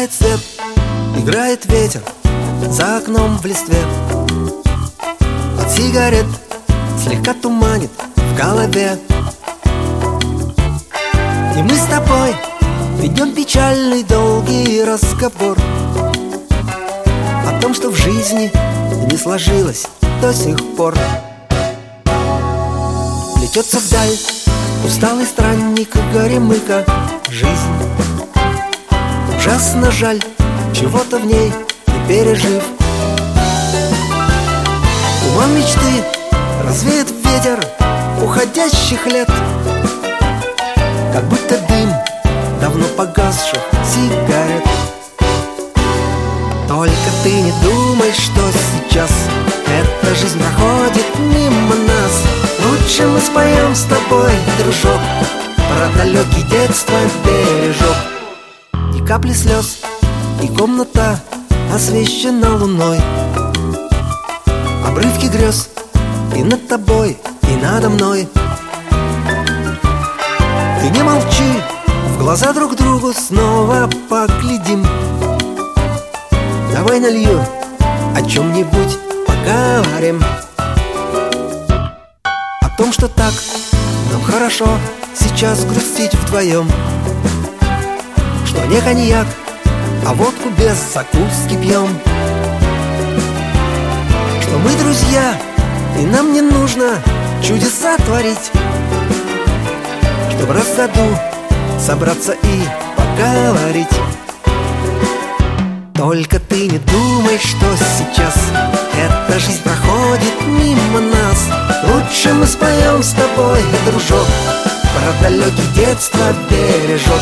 Зажигает свет, играет ветер за окном в листве. От сигарет слегка туманит в голове. И мы с тобой ведем печальный долгий разговор о том, что в жизни не сложилось до сих пор. Плетется вдаль усталый странник горемыка. Жизнь ужасно жаль, чего-то в ней не пережив. Туман мечты развеет ветер уходящих лет, как будто дым давно погасших сигарет. Только ты не думай, что сейчас эта жизнь проходит мимо нас. Лучше мы споем с тобой, дружок, про далекий детства бережок. Ни капли слез, и комната освещена луной. Обрывки грез и над тобой, и надо мной. Ты не молчи, в глаза друг другу снова поглядим. Давай налью, о чем-нибудь поговорим. О том, что так нам хорошо сейчас грустить вдвоем, что не коньяк, а водку без закуски пьем, что мы друзья, и нам не нужно чудеса творить, чтобы раз в году собраться и поговорить. Только ты не думай, что сейчас эта жизнь проходит мимо нас. Лучше мы споем с тобой, дружок, про далекий детства бережок.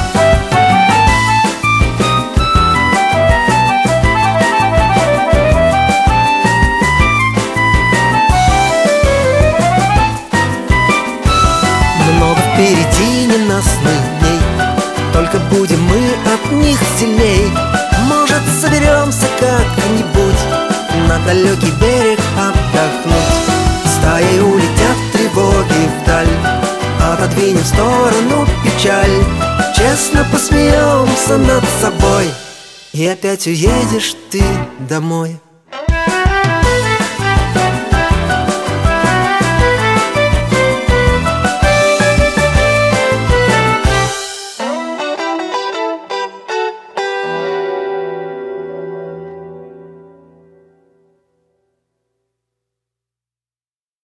Много впереди ненастных дней, только будем мы от них сильней. Может, соберемся как-нибудь на далекий берег отдохнуть. Стаей улетят тревоги вдаль, отодвинем в сторону печаль. Честно посмеемся над собой, и опять уедешь ты домой.